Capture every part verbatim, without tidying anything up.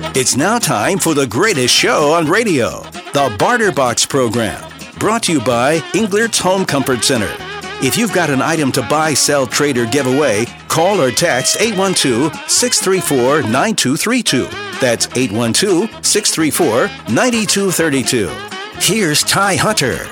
It's now time for the greatest show on radio, the Barter Box program, brought to you by Englert's Home Comfort Center. If you've got an item to buy, sell, trade, or give away, call or text eight one two, six three four, nine two three two. That's eight one two, six three four, nine two three two. Here's Ty Hunter.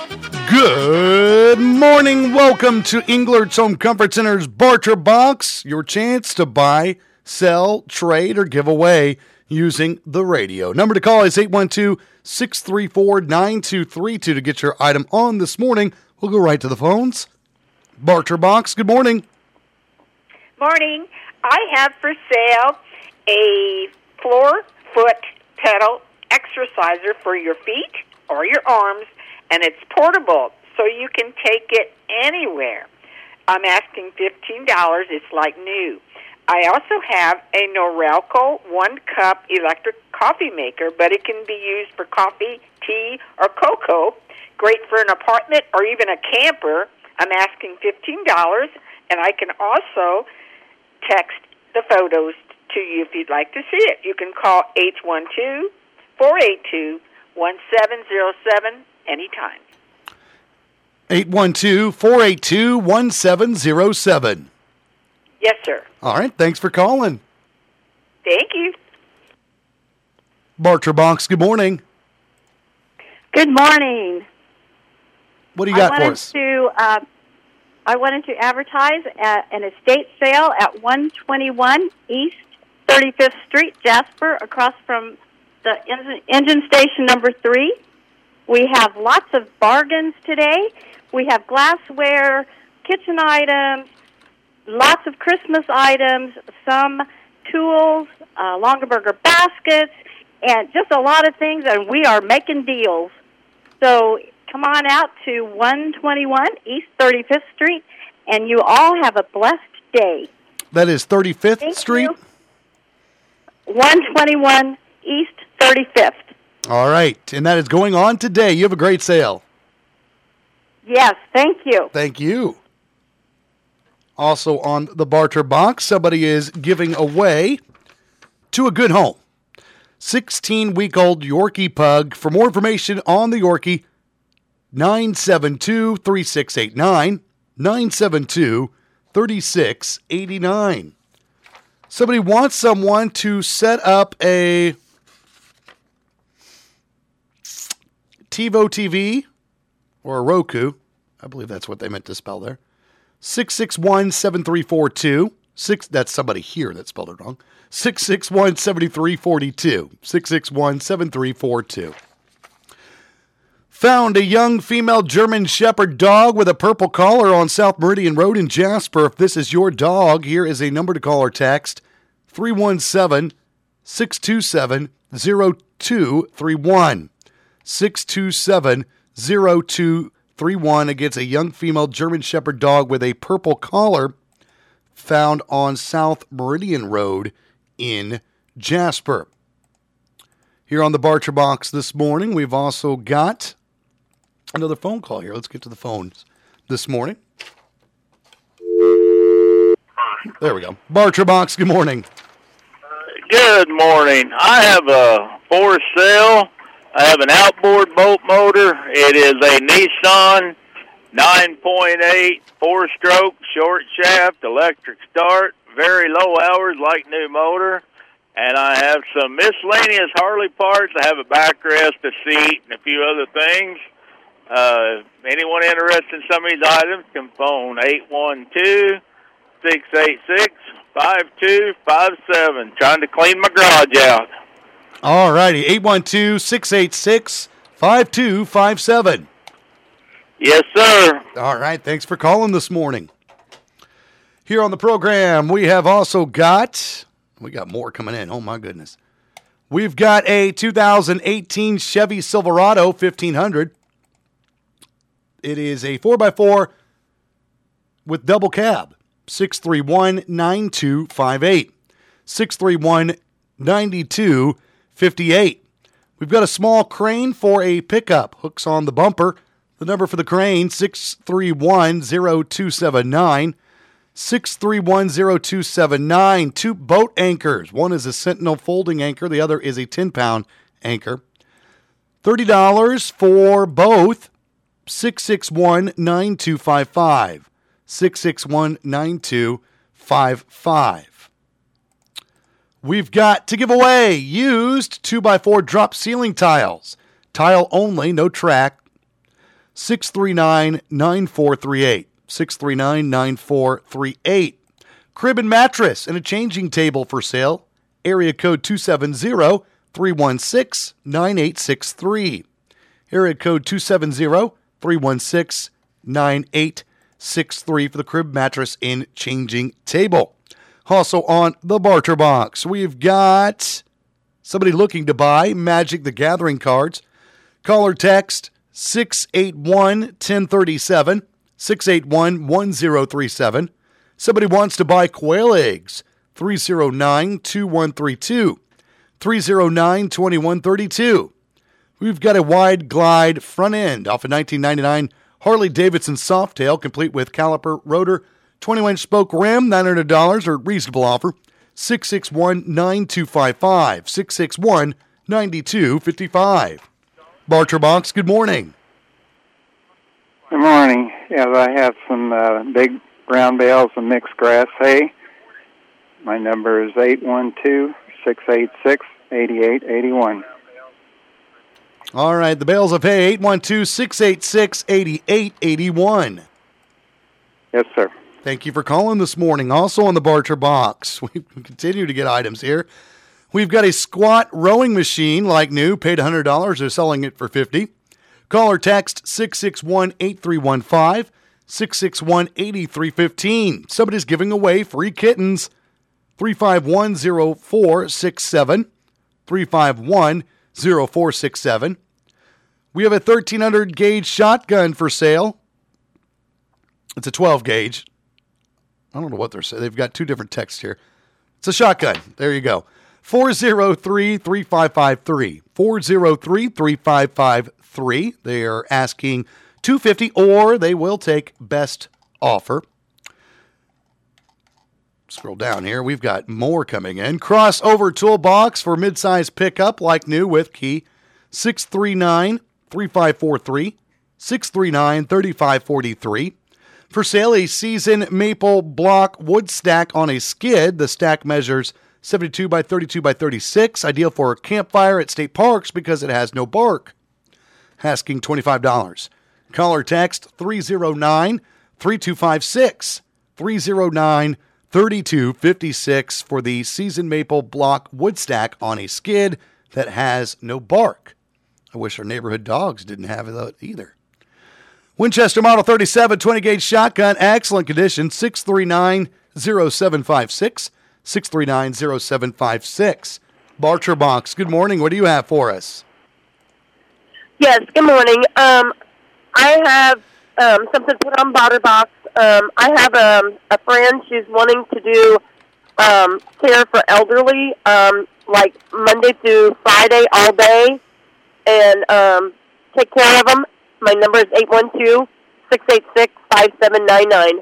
Good morning. Welcome to Englert's Home Comfort Center's Barter Box, your chance to buy, sell, trade, or give away using the radio. Number to call is eight one two, six three four, nine two three two to get your item on this morning. We'll go right to the phones. Barter Box, good morning. Morning. I have for sale a four-foot pedal exerciser for your feet or your arms, and it's portable, so you can take it anywhere. I'm asking fifteen dollars. It's like new. I also have a Norelco one-cup electric coffee maker, but it can be used for coffee, tea, or cocoa. Great for an apartment or even a camper. I'm asking fifteen dollars, and I can also text the photos to you if you'd like to see it. You can call eight one two, four eight two, one seven zero seven anytime. eight one two, four eight two, one seven zero seven. Yes, sir. All right, thanks for calling. Thank you. Barter Box, good morning. Good morning. What do you got I for wanted us? To, uh, I wanted to advertise at an estate sale at one twenty-one East thirty-fifth Street, Jasper, across from the engine, engine station number three. We have lots of bargains today. We have glassware, kitchen items, lots of Christmas items, some tools, uh, Longaberger baskets, and just a lot of things, and we are making deals. So come on out to one twenty-one East thirty-fifth Street, and you all have a blessed day. That is thirty-fifth Thank Street? you. one twenty-one East thirty-fifth. All right, and that is going on today. You have a great sale. Yes, thank you. Thank you. Also on the Barter Box, somebody is giving away To a Good Home sixteen-week-old Yorkie pug. For more information on the Yorkie, nine seven two, three six eight nine, nine seven two, three six eight nine. Somebody wants someone to set up a TiVo T V or a Roku. I believe that's what they meant to spell there. six six one, seven three four two. Six, that's somebody here that spelled it wrong. six six one, seven three four two. six six one, seven three four two. Found a young female German Shepherd dog with a purple collar on South Meridian Road in Jasper. If this is your dog, here is a number to call or text. three one seven, six two seven, zero two three one. six two seven, zero two three one against a young female German Shepherd dog with a purple collar found on South Meridian Road in Jasper. Here on the Barter Box this morning, we've also got another phone call here. Let's get to the phones this morning. There we go. Barter Box, good morning. Good morning. I have a for sale. I have an outboard boat motor. It is a Nissan nine point eight four-stroke short shaft electric start, very low hours like new motor. And I have some miscellaneous Harley parts. I have a backrest, a seat, and a few other things. Uh, anyone interested in some of these items can phone eight one two, six eight six, five two five seven. Trying to clean my garage out. All righty, eight one two, six eight six, five two five seven. Yes, sir. All right, thanks for calling this morning. Here on the program, we have also got, we got more coming in. Oh, my goodness. We've got a two thousand eighteen Chevy Silverado fifteen hundred. It is a four by four with double cab. six three one, nine two five eight. six three one, nine two five eight. We've got a small crane for a pickup. Hooks on the bumper. The number for the crane, six three one, zero two seven nine. six three one, zero two seven nine. Two boat anchors. One is a Sentinel folding anchor. The other is a ten-pound anchor. thirty dollars for both. six six one, nine two five five. six six one, nine two five five. We've got to give away used two by four drop ceiling tiles. Tile only, no track. six three nine, nine four three eight. six three nine, nine four three eight. Crib and mattress and a changing table for sale. Area code two seven zero, three one six, nine eight six three. Area code two seven zero, three one six, nine eight six three for the crib, mattress, and changing table. Also on the barter box, we've got somebody looking to buy Magic the Gathering cards. Call or text six eight one, one zero three seven, six eight one, one zero three seven. Somebody wants to buy quail eggs, three zero nine, two one three two, three zero nine, two one three two. We've got a wide glide front end off a nineteen ninety-nine Harley-Davidson Softail, complete with caliper, rotor, twenty-one inch spoke rim, nine hundred dollars, or reasonable offer, six six one, nine two five five, six six one, nine two five five. Barter Box, good morning. Good morning. Yes, I have some uh, big brown bales of mixed grass hay. My number is eight one two, six eight six, eight eight eight one. All right, the bales of hay, eight one two, six eight six, eight eight eight one. Yes, sir. Thank you for calling this morning. Also on the Barter Box, we continue to get items here. We've got a squat rowing machine, like new, paid one hundred dollars. They're selling it for fifty dollars. Call or text six six one, eight three one five, six six one, eight three one five. Somebody's giving away free kittens. three five one, zero four six seven, three five one, zero four six seven. We have a thirteen hundred gauge shotgun for sale. It's a twelve gauge. I don't know what they're saying. They've got two different texts here. It's a shotgun. There you go. four zero three, three five five three. four zero three, three five five three. They are asking two hundred fifty dollars, or they will take best offer. Scroll down here. We've got more coming in. Crossover toolbox for midsize pickup, like new, with key six three nine, three five four three, six three nine, three five four three. For sale, a season maple block wood stack on a skid. The stack measures seventy-two by thirty-two by thirty-six, ideal for a campfire at state parks because it has no bark. Asking twenty-five dollars. Call or text three zero nine, three two five six, three zero nine, three two five six for the season maple block wood stack on a skid that has no bark. I wish our neighborhood dogs didn't have that either. Winchester Model thirty-seven twenty gauge shotgun, excellent condition, six three nine, zero seven five six, six three nine, zero seven five six. Barter Box, good morning. What do you have for us? Yes, good morning. Um, I have um, something put on Barter Box. Um, I have um, a friend. She's wanting to do um, care for elderly, um, like Monday through Friday all day, and um, take care of them. My number is eight one two, six eight six, five seven nine nine.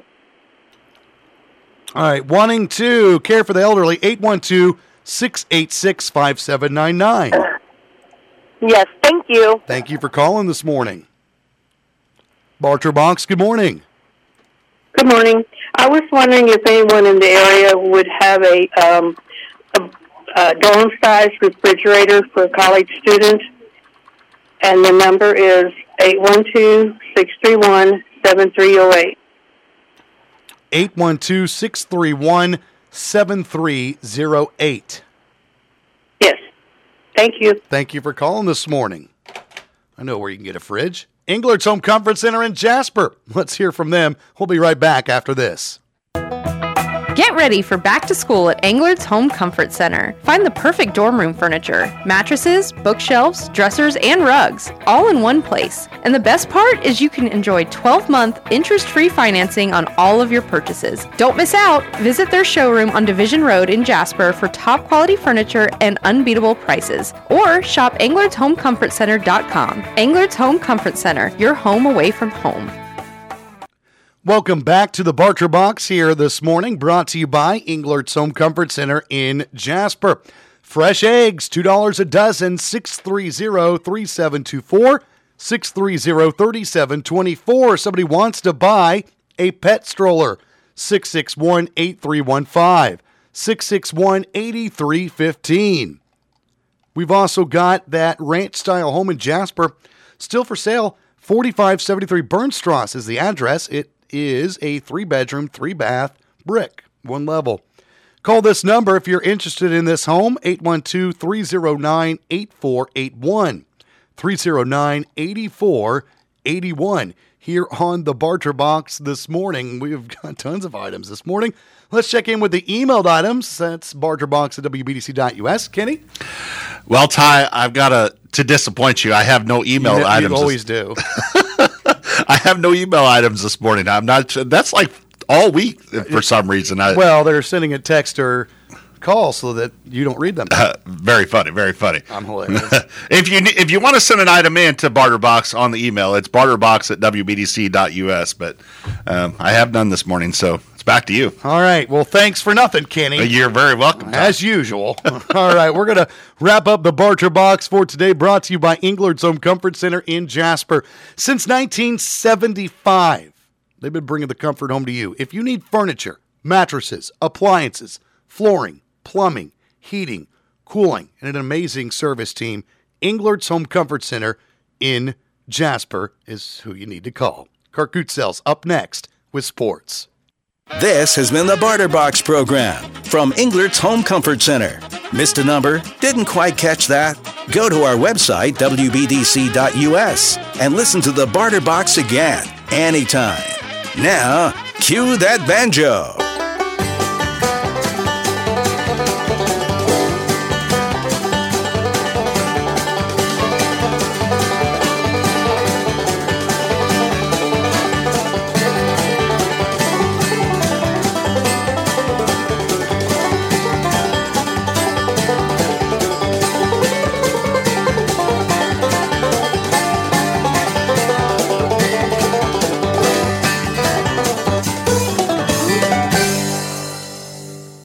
All right, wanting to care for the elderly, eight one two, six eight six, five seven nine nine. Yes, thank you. Thank you for calling this morning. Barter Box, good morning. Good morning. I was wondering if anyone in the area would have a, um, a, a dorm-sized refrigerator for a college student, and the number is eight one two, six three one, seven three zero eight. eight one two, six three one, seven three zero eight. Yes. Thank you. Thank you for calling this morning. I know where you can get a fridge. Englert's Home Comfort Center in Jasper. Let's hear from them. We'll be right back after this. Get ready for back to school at Englert's Home Comfort Center. Find the perfect dorm room furniture, mattresses, bookshelves, dressers, and rugs, all in one place. And the best part is you can enjoy twelve-month interest-free financing on all of your purchases. Don't miss out. Visit their showroom on Division Road in Jasper for top-quality furniture and unbeatable prices. Or shop Englerts Home Comfort Center dot com. Englert's Home Comfort Center, your home away from home. Welcome back to the Barter Box here this morning, brought to you by Englert's Home Comfort Center in Jasper. Fresh eggs, two dollars a dozen, six three zero, three seven two four, six three zero, three seven two four. Somebody wants to buy a pet stroller, six six one, eight three one five, six six one, eight three one five. We've also got that ranch-style home in Jasper, still for sale. forty-five seventy-three Bernstrasse is the address. It is a three-bedroom, three-bath brick, one level. Call this number if you're interested in this home, eight one two, three zero nine, eight four eight one, three zero nine, eight four eight one. Here on the Barter Box this morning, we've got tons of items this morning. Let's check in with the emailed items. That's barterbox at w b d c dot u s. Kenny? Well, Ty, I've got to, to disappoint you. I have no email you, items. You always do. I have no email items this morning. I'm not. That's like all week for some reason. I, well, they're sending a text or call so that you don't read them. Uh, very funny. Very funny. I'm hilarious. if you if you want to send an item in to Barterbox on the email, it's barterbox at w b d c dot u s. But um, I have none this morning, so it's back to you. All right. Well, thanks for nothing, Kenny. You're very welcome, Tom. As usual. All right. We're going to wrap up the Barter Box for today, brought to you by Englert's Home Comfort Center in Jasper. Since nineteen seventy-five, they've been bringing the comfort home to you. If you need furniture, mattresses, appliances, flooring, plumbing, heating, cooling, and an amazing service team, Englert's Home Comfort Center in Jasper is who you need to call. Kirk Gootzel's up next with sports. This has been the Barter Box program from Englert's Home Comfort Center. Missed a number? Didn't quite catch that? Go to our website, w b d c dot u s, and listen to the Barter Box again, anytime. Now, cue that banjo.